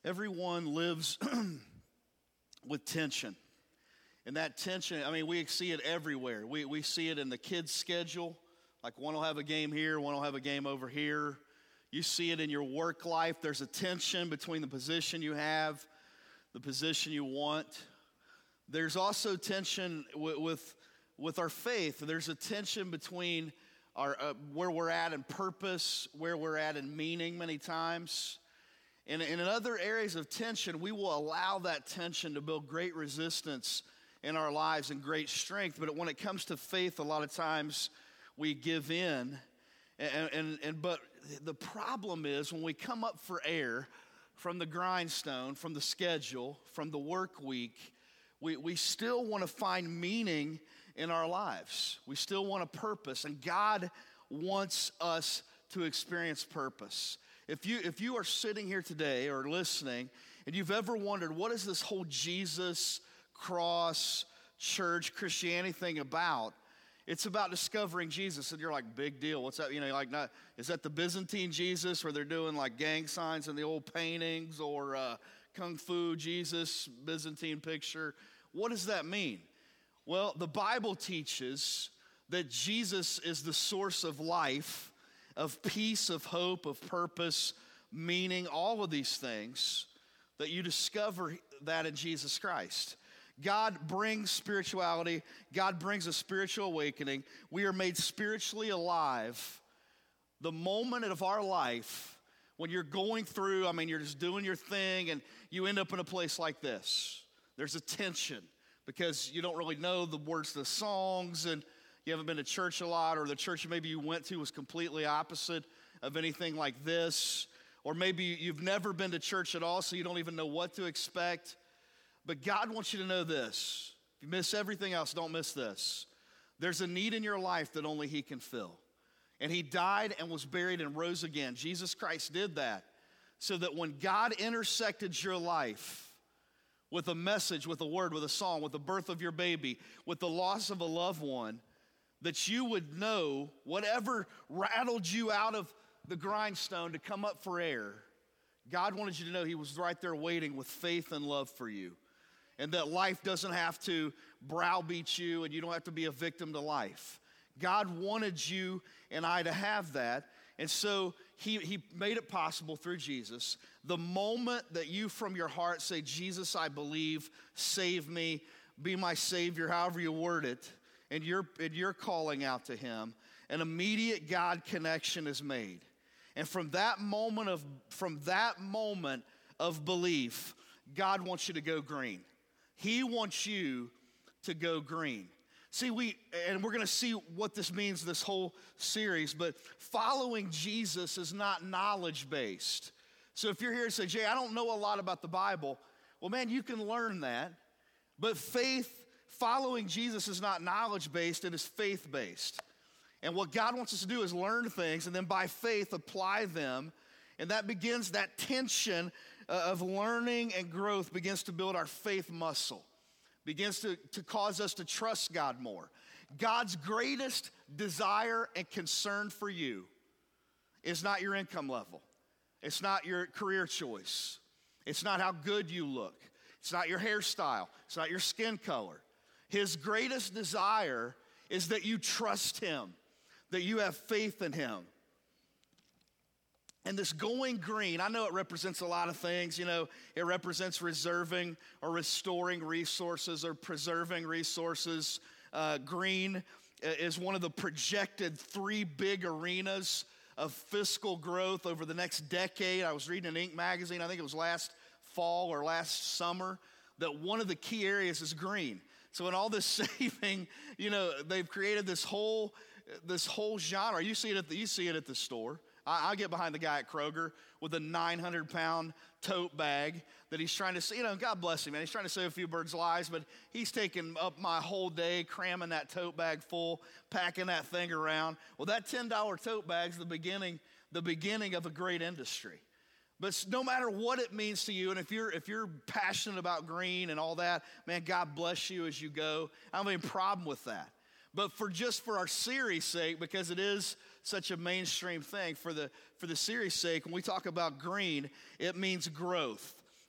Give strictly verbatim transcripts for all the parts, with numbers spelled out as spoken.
Everyone lives with tension. And that tension, I mean, we see it everywhere. We we see it in the kids' schedule. Like one will have a game here, one will have a game over here. You see it in your work life. There's a tension between the position you have, the position you want. There's also tension with with, with our faith. There's a tension between our uh, where we're at in purpose, where we're at in meaning many times. And, and in other areas of tension, we will allow that tension to build great resistance in our lives and great strength. But when it comes to faith, a lot of times we give in. And, and, and but the problem is when we come up for air from the grindstone, from the schedule, from the work week, we, we still want to find meaning in our lives. We still want a purpose. And God wants us to experience purpose. If you if you are sitting here today or listening and you've ever wondered, what is this whole Jesus, cross, church, Christianity thing about? It's about discovering Jesus. And you're like, big deal. What's that? You know, like, not, is that the Byzantine Jesus where they're doing like gang signs in the old paintings, or uh, Kung Fu Jesus, Byzantine picture? What does that mean? Well, the Bible teaches that Jesus is the source of life, of peace, of hope, of purpose, meaning, all of these things, that you discover that in Jesus Christ. God brings spirituality. God brings a spiritual awakening. We are made spiritually alive the moment of our life when you're going through, I mean, you're just doing your thing and you end up in a place like this. There's a tension because you don't really know the words to the songs, and you haven't been to church a lot, or the church maybe you went to was completely opposite of anything like this. Or maybe you've never been to church at all, so you don't even know what to expect. But God wants you to know this. If you miss everything else, don't miss this. There's a need in your life that only He can fill. And He died and was buried and rose again. Jesus Christ did that so that when God intersected your life with a message, with a word, with a song, with the birth of your baby, with the loss of a loved one, that you would know whatever rattled you out of the grindstone to come up for air, God wanted you to know He was right there waiting with faith and love for you. And that life doesn't have to browbeat you, and you don't have to be a victim to life. God wanted you and I to have that. And so he, he made it possible through Jesus. The moment that you from your heart say, Jesus, I believe, save me, be my Savior, however you word it, and you're, and you're calling out to Him, an immediate God connection is made. And from that moment of from that moment of belief, God wants you to go green. He wants you to go green. See, we, and we're going to see what this means this whole series, but following Jesus is not knowledge-based. So if you're here and say, Jay, I don't know a lot about the Bible, well, man, you can learn that. But faith, following Jesus is not knowledge-based, it is faith-based. And what God wants us to do is learn things and then by faith apply them. And that begins, that tension of learning and growth begins to build our faith muscle, begins to, to cause us to trust God more. God's greatest desire and concern for you is not your income level. It's not your career choice. It's not how good you look. It's not your hairstyle. It's not your skin color. His greatest desire is that you trust Him, that you have faith in Him. And this going green, I know it represents a lot of things. You know, it represents reserving or restoring resources or preserving resources. Uh, green is one of the projected three big arenas of fiscal growth over the next decade. I was reading an Inc magazine, I think it was last fall or last summer, that one of the key areas is green. So in all this saving, you know, they've created this whole this whole genre. You see it at the, you see it at the store. I, I get behind the guy at Kroger with a nine hundred pound tote bag that he's trying to, you know, God bless him, man. He's trying to save a few birds' lives, but he's taking up my whole day cramming that tote bag full, packing that thing around. Well, that ten dollar tote bag's the beginning, the beginning of a great industry. But no matter what it means to you, and if you're if you're passionate about green and all that, man, God bless you as you go. I don't have any problem with that. But for just for our series' sake, because it is such a mainstream thing, for the for the series' sake, when we talk about green, it means growth.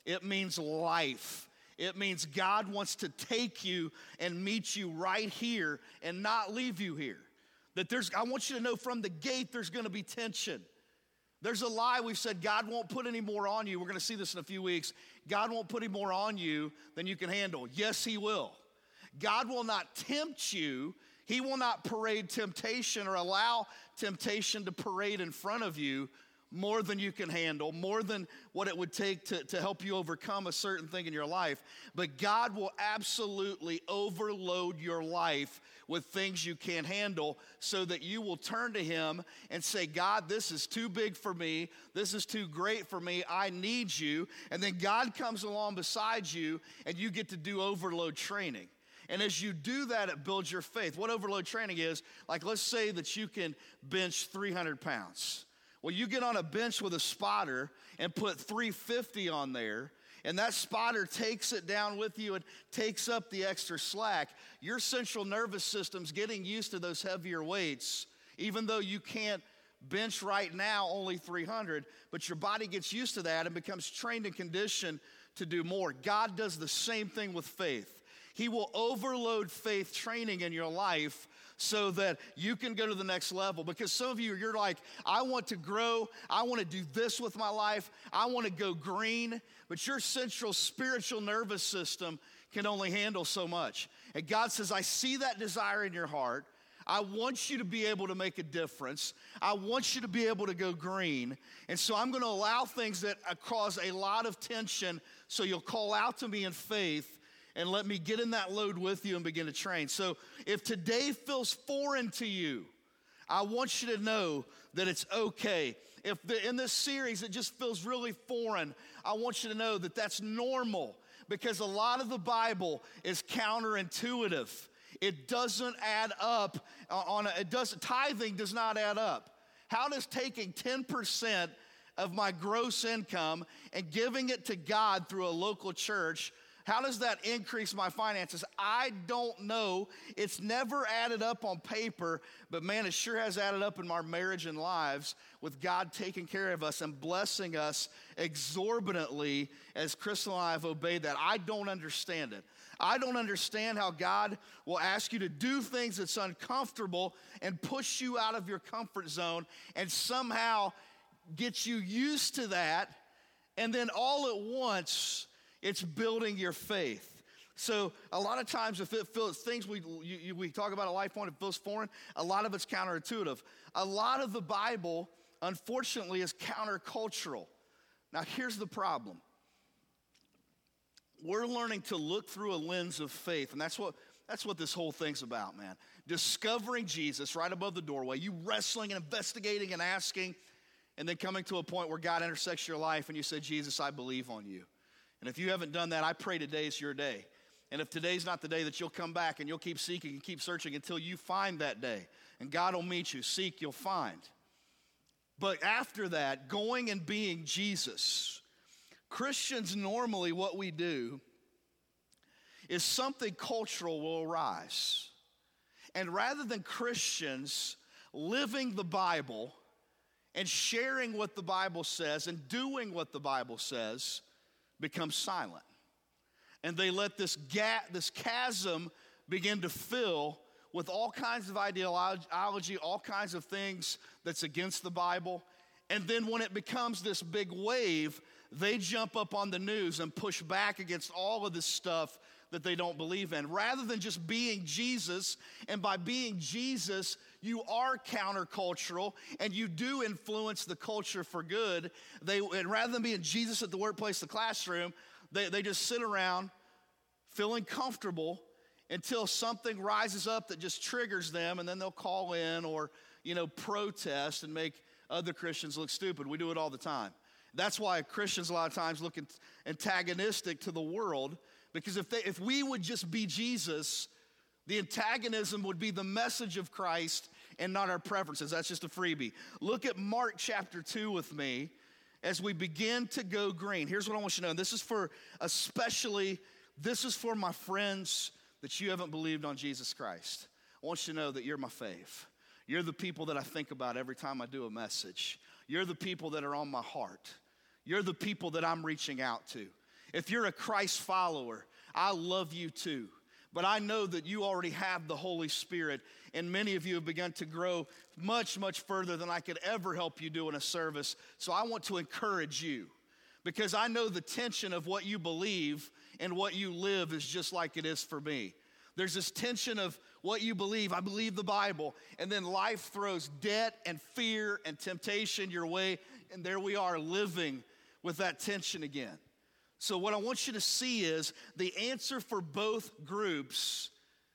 It means life. It means God wants to take you and meet you right here and not leave you here. That there's, I want you to know from the gate there's going to be tension. There's a lie we've said God won't put any more on you. We're going to see this in a few weeks. God won't put any more on you than you can handle. Yes, he will. God will not tempt you. He will not parade temptation or allow temptation to parade in front of you more than you can handle, more than what it would take to, to help you overcome a certain thing in your life. But God will absolutely overload your life with things you can't handle so that you will turn to him and say, God, this is too big for me. This is too great for me. I need you. And then God comes along beside you and you get to do overload training. And as you do that, it builds your faith. What overload training is, like let's say that you can bench three hundred pounds. Well, you get on a bench with a spotter and put three fifty on there, and that spotter takes it down with you and takes up the extra slack. Your central nervous system's getting used to those heavier weights, even though you can't bench right now only three hundred, but your body gets used to that and becomes trained and conditioned to do more. God does the same thing with faith. He will overload faith training in your life so that you can go to the next level. Because some of you, you're like, I want to grow. I want to do this with my life. I want to go green. But your central spiritual nervous system can only handle so much. And God says, I see that desire in your heart. I want you to be able to make a difference. I want you to be able to go green. And so I'm going to allow things that cause a lot of tension so you'll call out to me in faith and let me get in that load with you and begin to train. So if today feels foreign to you, I want you to know that it's okay. If the, in this series it just feels really foreign, I want you to know that that's normal, because a lot of the Bible is counterintuitive. It doesn't add up on a, it does tithing does not add up. How does taking ten percent of my gross income and giving it to God through a local church, how does that increase my finances? I don't know. It's never added up on paper, but man, it sure has added up in our marriage and lives with God taking care of us and blessing us exorbitantly as Crystal and I have obeyed that. I don't understand it. I don't understand how God will ask you to do things that's uncomfortable and push you out of your comfort zone and somehow get you used to that, and then all at once it's building your faith. So a lot of times if it feels, things we you, you, we talk about at Life Point, it feels foreign, a lot of it's counterintuitive. A lot of the Bible, unfortunately, is countercultural. Now here's the problem. We're learning to look through a lens of faith, and that's what that's what this whole thing's about, man. Discovering Jesus right above the doorway, you wrestling and investigating and asking, and then coming to a point where God intersects your life and you say, Jesus, I believe on you. And if you haven't done that, I pray today is your day. And if today's not the day, that you'll come back and you'll keep seeking and keep searching until you find that day. And God will meet you. Seek, you'll find. But after that, going and being Jesus, Christians normally what we do is something cultural will arise. And rather than Christians living the Bible and sharing what the Bible says and doing what the Bible says, become silent. And they let this gap, this chasm begin to fill with all kinds of ideology, all kinds of things that's against the Bible. And then when it becomes this big wave, they jump up on the news and push back against all of this stuff that they don't believe in. Rather than just being Jesus, and by being Jesus, you are countercultural and you do influence the culture for good. They, and rather than being Jesus at the workplace, the classroom, they, they just sit around feeling comfortable until something rises up that just triggers them, and then they'll call in or, you know, protest and make other Christians look stupid. We do it all the time. That's why Christians a lot of times look antagonistic to the world, because if they, if we would just be Jesus, the antagonism would be the message of Christ and not our preferences. That's just a freebie. Look at Mark chapter two with me as we begin to go green. Here's what I want you to know, and this is for especially, this is for my friends that you haven't believed on Jesus Christ. I want you to know that you're my fave. You're the people that I think about every time I do a message. You're the people that are on my heart. You're the people that I'm reaching out to. If you're a Christ follower, I love you too. But I know that you already have the Holy Spirit, and many of you have begun to grow much, much further than I could ever help you do in a service. So I want to encourage you, because I know the tension of what you believe and what you live is just like it is for me. There's this tension of what you believe. I believe the Bible, and then life throws debt and fear and temptation your way, and there we are living with that tension again. So what I want you to see is the answer for both groups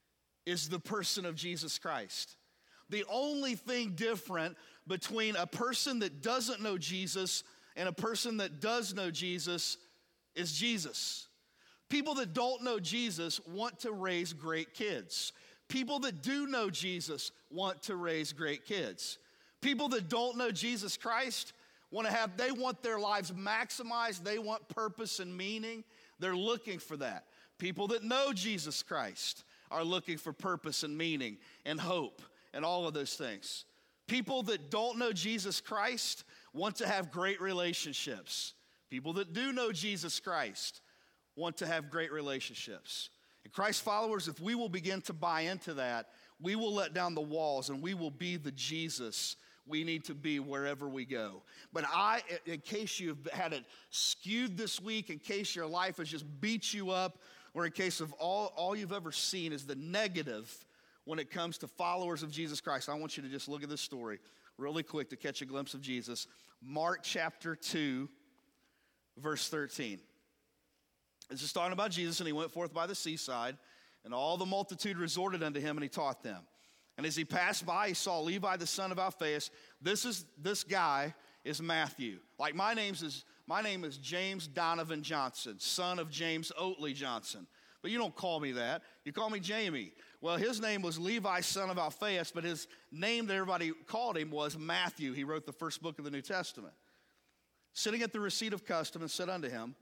is the person of Jesus Christ. The only thing different between a person that doesn't know Jesus and a person that does know Jesus is Jesus. People that don't know Jesus want to raise great kids. People that do know Jesus want to raise great kids. People that don't know Jesus Christ want to have, they want their lives maximized. They want purpose and meaning. They're looking for that. People that know Jesus Christ are looking for purpose and meaning and hope and all of those things. People that don't know Jesus Christ want to have great relationships. People that do know Jesus Christ want to have great relationships. And Christ followers, if we will begin to buy into that, we will let down the walls and we will be the Jesus we need to be wherever we go. But I, in case you've had it skewed this week, in case your life has just beat you up, or in case of all, all you've ever seen is the negative when it comes to followers of Jesus Christ, I want you to just look at this story really quick to catch a glimpse of Jesus. Mark chapter two, verse thirteen. This is talking about Jesus, and he went forth by the seaside, and all the multitude resorted unto him, and he taught them. And as he passed by, he saw Levi, the son of Alphaeus. This is this guy is Matthew. Like my name's is my name is James Donovan Johnson, son of James Oatley Johnson. But you don't call me that. You call me Jamie. Well, his name was Levi, son of Alphaeus, but his name that everybody called him was Matthew. He wrote the first book of the New Testament. Sitting at the receipt of custom, and said unto him,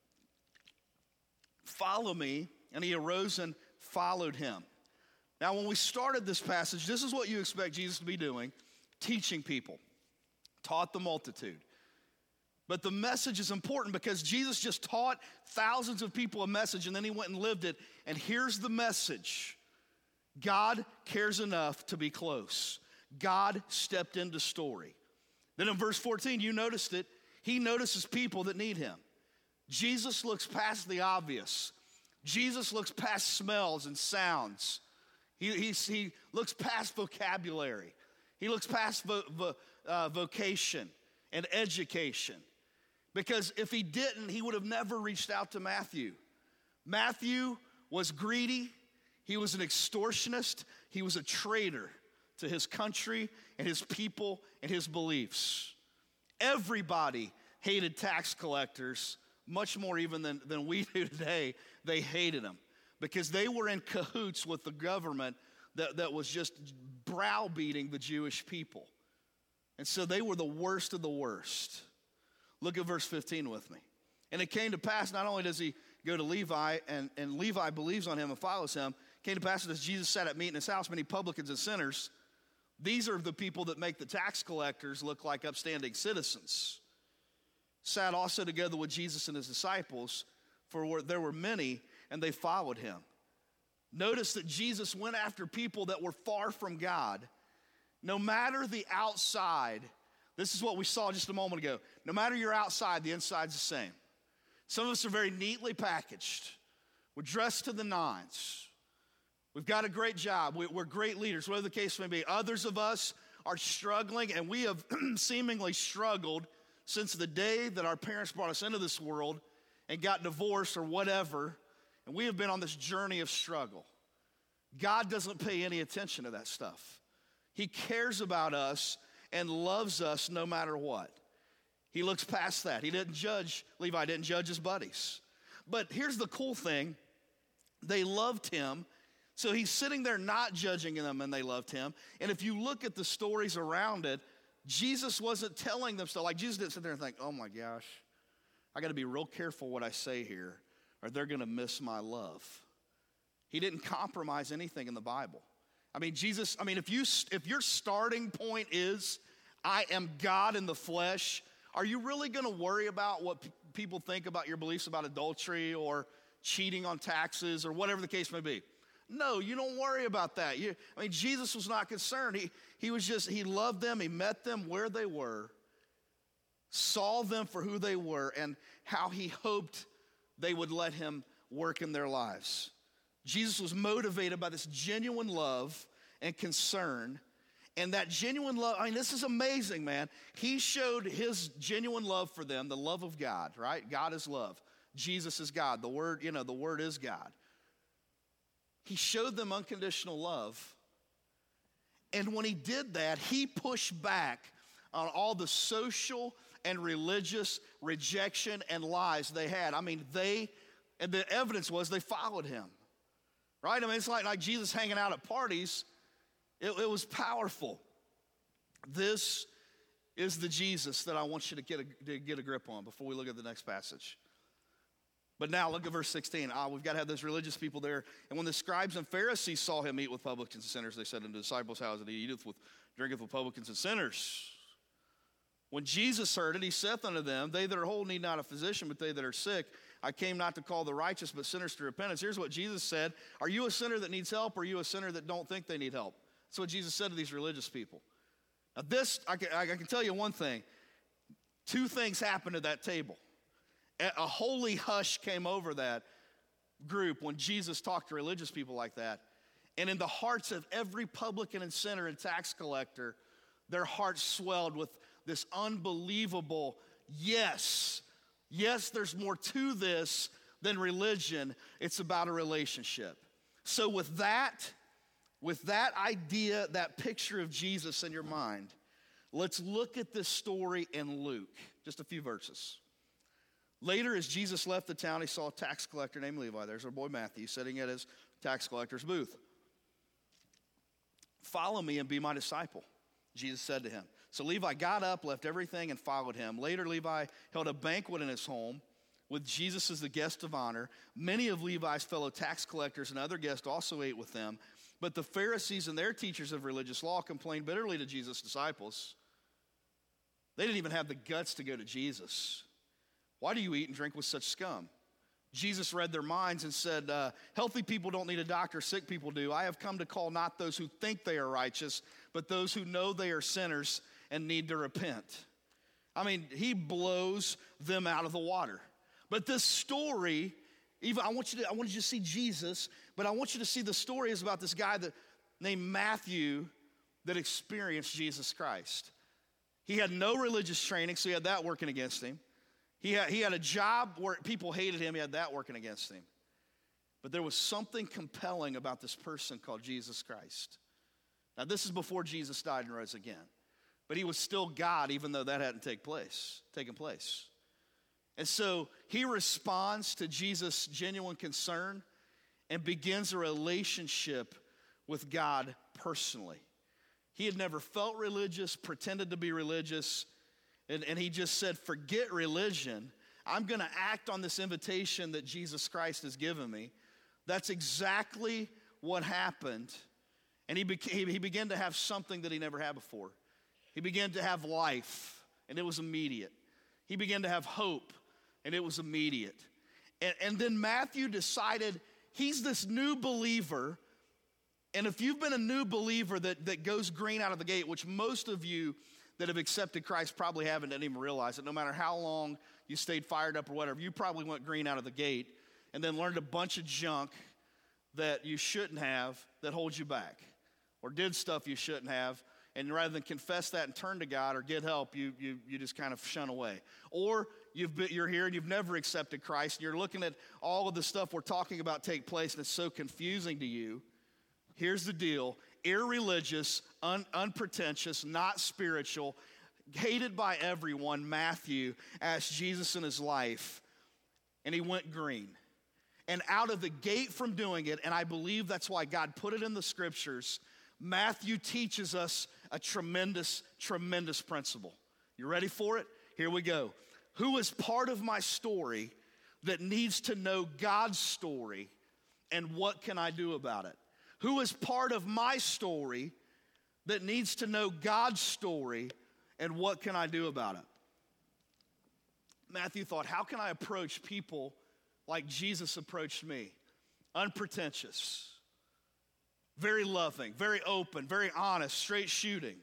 Follow me. And he arose and followed him. Now, when we started this passage, this is what you expect Jesus to be doing, teaching people, taught the multitude. But the message is important because Jesus just taught thousands of people a message, and then he went and lived it. And here's the message. God cares enough to be close. God stepped into story. Then in verse fourteen, you noticed it. He notices people that need him. Jesus looks past the obvious. Jesus looks past smells and sounds. He, he, he looks past vocabulary. He looks past vo, vo, uh, vocation and education. Because if he didn't, he would have never reached out to Matthew. Matthew was greedy. He was an extortionist. He was a traitor to his country and his people and his beliefs. Everybody hated tax collectors, much more even than, than we do today. They hated them because they were in cahoots with the government that, that was just browbeating the Jewish people. And so they were the worst of the worst. Look at verse fifteen with me. And it came to pass, not only does he go to Levi, and, and Levi believes on him and follows him, it came to pass that as Jesus sat at meat in his house, many publicans and sinners, these are the people that make the tax collectors look like upstanding citizens, sat also together with Jesus and his disciples, for there were many, and they followed him. Notice that Jesus went after people that were far from God. No matter the outside, this is what we saw just a moment ago. No matter your outside, the inside's the same. Some of us are very neatly packaged. We're dressed to the nines. We've got a great job. We're great leaders, whatever the case may be. Others of us are struggling, and we have seemingly struggled since the day that our parents brought us into this world and got divorced or whatever, and we have been on this journey of struggle. God doesn't pay any attention to that stuff. He cares about us and loves us no matter what. He looks past that. He didn't judge, Levi didn't judge his buddies. But here's the cool thing. They loved him, so he's sitting there not judging them, and they loved him. And if you look at the stories around it, Jesus wasn't telling them stuff. Like Jesus didn't sit there and think, oh my gosh, I got to be real careful what I say here, or they're going to miss my love. He didn't compromise anything in the Bible. I mean, Jesus, I mean, if you if your starting point is, I am God in the flesh, are you really going to worry about what p- people think about your beliefs about adultery or cheating on taxes or whatever the case may be? No, you don't worry about that. You, I mean, Jesus was not concerned. He, he was just, he loved them. He met them where they were, saw them for who they were, and how he hoped they would let him work in their lives. Jesus was motivated by this genuine love and concern. And that genuine love, I mean, this is amazing, man. He showed his genuine love for them, the love of God, right? God is love. Jesus is God. The word, you know, the word is God. He showed them unconditional love. And when he did that, he pushed back on all the social and religious rejection and lies they had. I mean, they, and the evidence was they followed him, right? I mean, it's like, like Jesus hanging out at parties. It, it was powerful. This is the Jesus that I want you to get a, to get a grip on before we look at the next passage. But now look at verse sixteen. Ah, we've got to have those religious people there. And when the scribes and Pharisees saw him eat with publicans and sinners, they said unto the disciples, how is it he eateth with, drinketh with publicans and sinners? When Jesus heard it, he saith unto them, they that are whole need not a physician, but they that are sick. I came not to call the righteous, but sinners to repentance. Here's what Jesus said. Are you a sinner that needs help, or are you a sinner that don't think they need help? That's what Jesus said to these religious people. Now this, I can, I can tell you one thing. Two things happened at that table. A holy hush came over that group when Jesus talked to religious people like that. And in the hearts of every publican and sinner and tax collector, their hearts swelled with this unbelievable, yes, yes, there's more to this than religion. It's about a relationship. So with that, with that idea, that picture of Jesus in your mind, let's look at this story in Luke, just a few verses. Later, as Jesus left the town, he saw a tax collector named Levi. There's our boy Matthew sitting at his tax collector's booth. Follow me and be my disciple, Jesus said to him. So Levi got up, left everything, and followed him. Later, Levi held a banquet in his home with Jesus as the guest of honor. Many of Levi's fellow tax collectors and other guests also ate with them. But the Pharisees and their teachers of religious law complained bitterly to Jesus' disciples. They didn't even have the guts to go to Jesus. Why do you eat and drink with such scum? Jesus read their minds and said, uh, healthy people don't need a doctor, sick people do. I have come to call not those who think they are righteous, but those who know they are sinners and need to repent. I mean, he blows them out of the water. But this story, even I want you to, I want you to see Jesus, but I want you to see the story is about this guy that named Matthew that experienced Jesus Christ. He had no religious training, so he had that working against him. He had, he had a job where people hated him. He had that working against him. But there was something compelling about this person called Jesus Christ. Now, this is before Jesus died and rose again. But he was still God, even though that hadn't take place, taken place. And so he responds to Jesus' genuine concern and begins a relationship with God personally. He had never felt religious, pretended to be religious. And, and he just said, forget religion. I'm going to act on this invitation that Jesus Christ has given me. That's exactly what happened. And he, became, he began to have something that he never had before. He began to have life, and it was immediate. He began to have hope, and it was immediate. And, and then Matthew decided he's this new believer. And if you've been a new believer that, that goes green out of the gate, which most of you that have accepted Christ probably haven't, didn't even realize it. No matter how long you stayed fired up or whatever, you probably went green out of the gate and then learned a bunch of junk that you shouldn't have that holds you back, or did stuff you shouldn't have, and rather than confess that and turn to God or get help, you you you just kind of shun away. Or you've been, you're here and you've never accepted Christ, and you're looking at all of the stuff we're talking about take place, and it's so confusing to you. Here's the deal. Irreligious, un- unpretentious, not spiritual, hated by everyone, Matthew asked Jesus in his life, and he went green. And out of the gate from doing it, and I believe that's why God put it in the scriptures, Matthew teaches us a tremendous, tremendous principle. You ready for it? Here we go. Who is part of my story that needs to know God's story, and what can I do about it? Who is part of my story that needs to know God's story, and what can I do about it? Matthew thought, how can I approach people like Jesus approached me? Unpretentious, very loving, very open, very honest, straight shooting.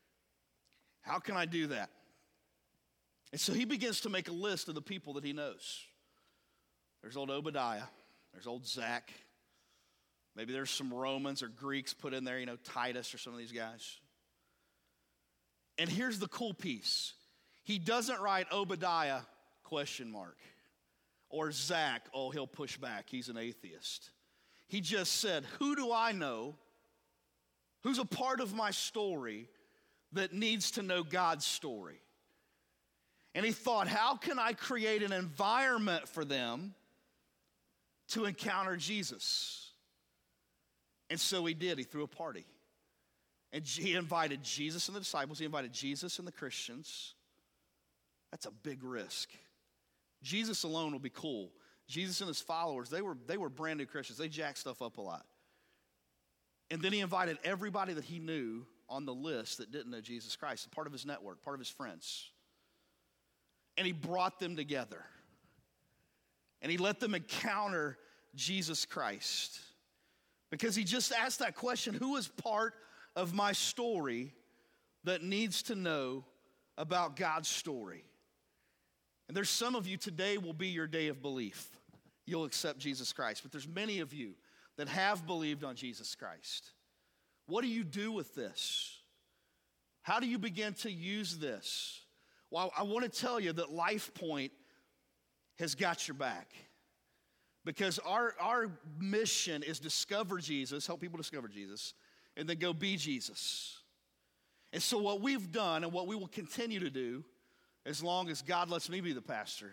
How can I do that? And so he begins to make a list of the people that he knows. There's old Obadiah. There's old Zach. Maybe there's some Romans or Greeks put in there, you know, Titus or some of these guys. And here's the cool piece. He doesn't write Obadiah, question mark. Or Zach, oh, he'll push back. He's an atheist. He just said, who do I know who's a part of my story that needs to know God's story? And he thought, how can I create an environment for them to encounter Jesus? And so he did. He threw a party. And he invited Jesus and the disciples. He invited Jesus and the Christians. That's a big risk. Jesus alone will be cool. Jesus and his followers, they were, they were brand new Christians. They jacked stuff up a lot. And then he invited everybody that he knew on the list that didn't know Jesus Christ, part of his network, part of his friends. And he brought them together. And he let them encounter Jesus Christ. Because he just asked that question, who is part of my story that needs to know about God's story? And there's some of you, today will be your day of belief. You'll accept Jesus Christ. But there's many of you that have believed on Jesus Christ. What do you do with this? How do you begin to use this? Well, I want to tell you that LifePoint has got your back. Because our, our mission is discover Jesus, help people discover Jesus, and then go be Jesus. And so what we've done and what we will continue to do, as long as God lets me be the pastor,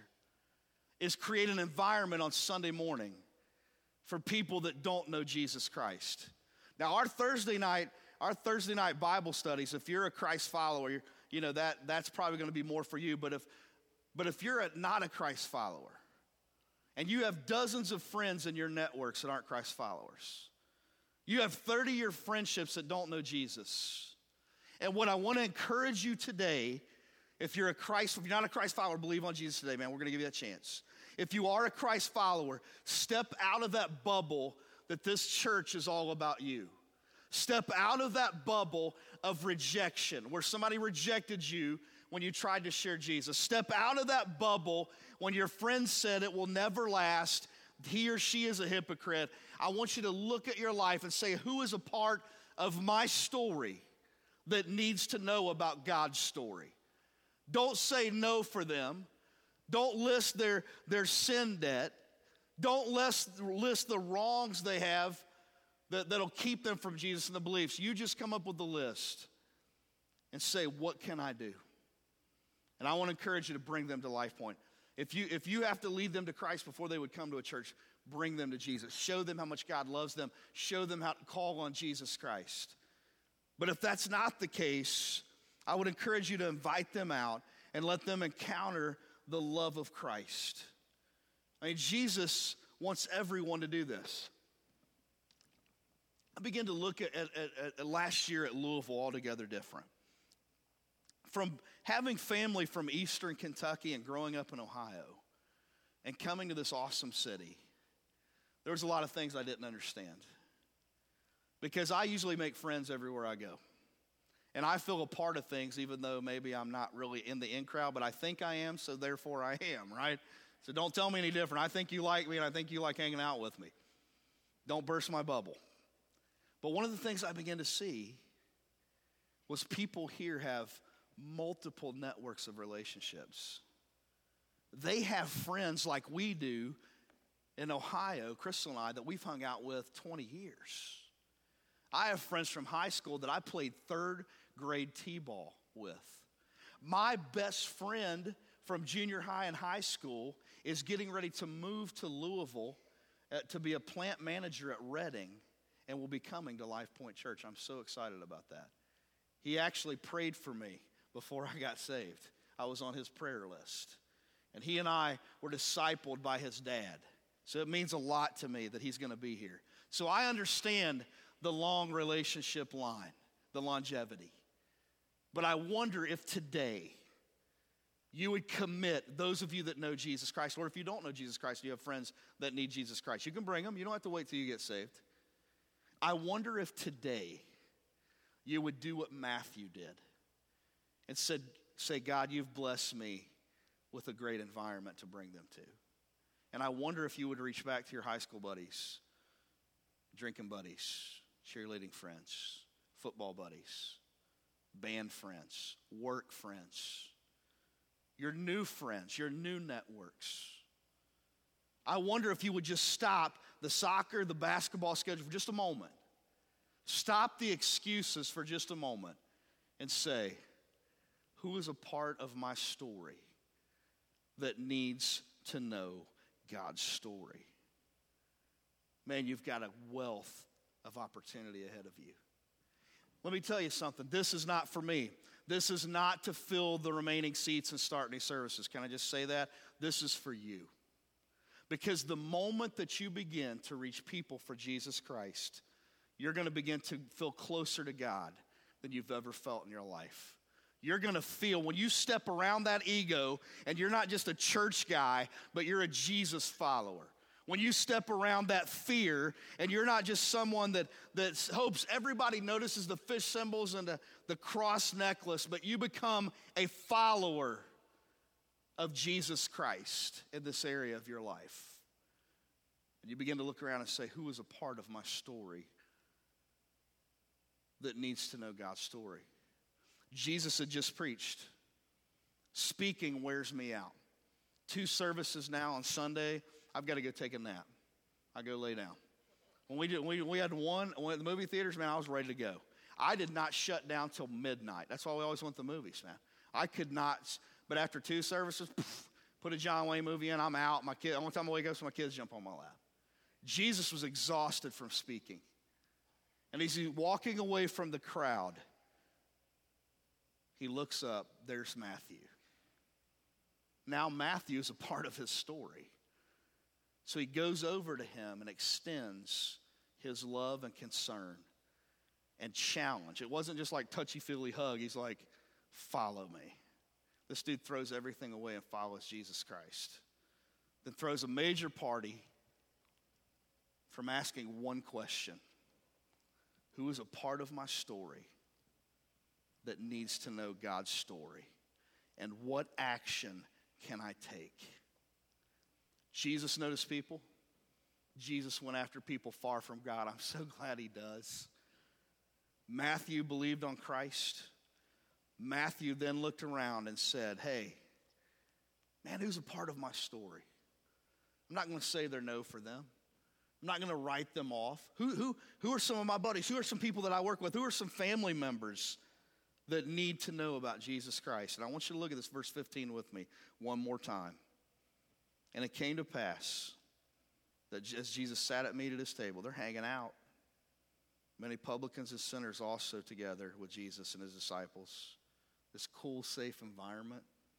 is create an environment on Sunday morning for people that don't know Jesus Christ. Now, our Thursday night, our Thursday night Bible studies, if you're a Christ follower, you're, you know, that, that's probably going to be more for you. But if, but if you're a, not a Christ follower, and you have dozens of friends in your networks that aren't Christ followers, you have thirty-year friendships that don't know Jesus. And what I want to encourage you today, if you're a Christ, if you're not a Christ follower, believe on Jesus today, man. We're going to give you that chance. If you are a Christ follower, step out of that bubble that this church is all about you. Step out of that bubble of rejection, where somebody rejected you when you tried to share Jesus. Step out of that bubble when your friend said it will never last, he or she is a hypocrite. I want you to look at your life and say, who is a part of my story that needs to know about God's story? Don't say no for them. Don't list their, their sin debt. Don't list, list the wrongs they have that, that'll keep them from Jesus and the beliefs. You just come up with the list and say, what can I do? And I want to encourage you to bring them to LifePoint. If you, if you have to lead them to Christ before they would come to a church, bring them to Jesus. Show them how much God loves them. Show them how to call on Jesus Christ. But if that's not the case, I would encourage you to invite them out and let them encounter the love of Christ. I mean, Jesus wants everyone to do this. I began to look at, at, at, at last year at Louisville altogether different. From having family from eastern Kentucky and growing up in Ohio and coming to this awesome city, there was a lot of things I didn't understand. Because I usually make friends everywhere I go. And I feel a part of things even though maybe I'm not really in the in crowd, but I think I am, so therefore I am, right? So don't tell me any different. I think you like me and I think you like hanging out with me. Don't burst my bubble. But one of the things I began to see was people here have multiple networks of relationships. They have friends like we do in Ohio, Crystal and I, that we've hung out with twenty years. I have friends from high school that I played third grade t-ball with. My best friend from junior high and high school is getting ready to move to Louisville uh, to be a plant manager at Reading and will be coming to LifePoint Church. I'm so excited about that. He actually prayed for me before I got saved. I was on his prayer list. And he and I were discipled by his dad. So it means a lot to me that he's going to be here. So I understand the long relationship line, the longevity. But I wonder if today You would commit, those of you that know Jesus Christ, or if you don't know Jesus Christ, you have friends that need Jesus Christ. You can bring them. You don't have to wait till you get saved. I wonder if today you would do what Matthew did and said, say, God, you've blessed me with a great environment to bring them to. And I wonder if you would reach back to your high school buddies, drinking buddies, cheerleading friends, football buddies, band friends, work friends, your new friends, your new networks. I wonder if you would just stop the soccer, the basketball schedule for just a moment. Stop the excuses for just a moment and say, who is a part of my story that needs to know God's story? Man, you've got a wealth of opportunity ahead of you. Let me tell you something. This is not for me. This is not to fill the remaining seats and start any services. Can I just say that? This is for you. Because the moment that you begin to reach people for Jesus Christ, you're going to begin to feel closer to God than you've ever felt in your life. You're going to feel, when you step around that ego, and you're not just a church guy, but you're a Jesus follower. When you step around that fear, and you're not just someone that, that hopes everybody notices the fish symbols and the, the cross necklace, but you become a follower of Jesus Christ in this area of your life. And you begin to look around and say, who is a part of my story that needs to know God's story? Jesus had just preached. Speaking wears me out. Two services now on Sunday. I've got to go take a nap. I go lay down. When we did, we, we had one at the movie theaters, man, I was ready to go. I did not shut down till midnight. That's why we always went to the movies, man. I could not, but after two services, poof, put a John Wayne movie in, I'm out. My kid, one time I wake up, so my kids jump on my lap. Jesus was exhausted from speaking. And he's walking away from the crowd. He looks up, there's Matthew. Now Matthew is a part of his story. So he goes over to him and extends his love and concern and challenge. It wasn't just like touchy-feely hug. He's like, follow me. This dude throws everything away and follows Jesus Christ. Then throws a major party from asking one question. Who is a part of my story that needs to know God's story? And what action can I take? Jesus noticed people. Jesus went after people far from God. I'm so glad he does. Matthew believed on Christ. Matthew then looked around and said, hey, man, who's a part of my story? I'm not going to say their no for them. I'm not going to write them off. Who, who, who are some of my buddies? Who are some people that I work with? Who are some family members that need to know about Jesus Christ? And I want you to look at this verse fifteen with me one more time. And it came to pass that as Jesus sat at meat at his table, they're hanging out. Many publicans and sinners also together with Jesus and his disciples. This cool, safe environment.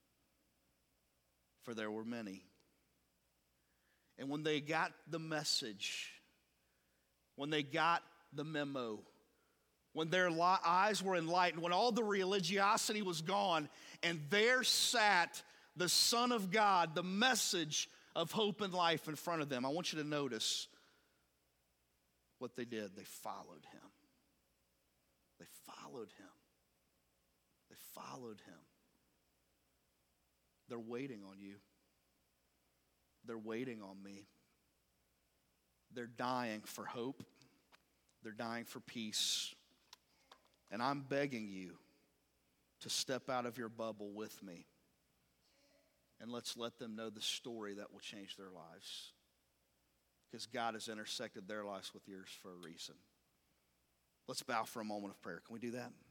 For there were many. And when they got the message, when they got the memo, when their li- eyes were enlightened, when all the religiosity was gone, and there sat the Son of God, the message of hope and life in front of them, I want you to notice what they did. They followed him. They followed him. They followed him. They're waiting on you. They're waiting on me. They're dying for hope. They're dying for peace. And I'm begging you to step out of your bubble with me. And let's let them know the story that will change their lives. Because God has intersected their lives with yours for a reason. Let's bow for a moment of prayer. Can we do that?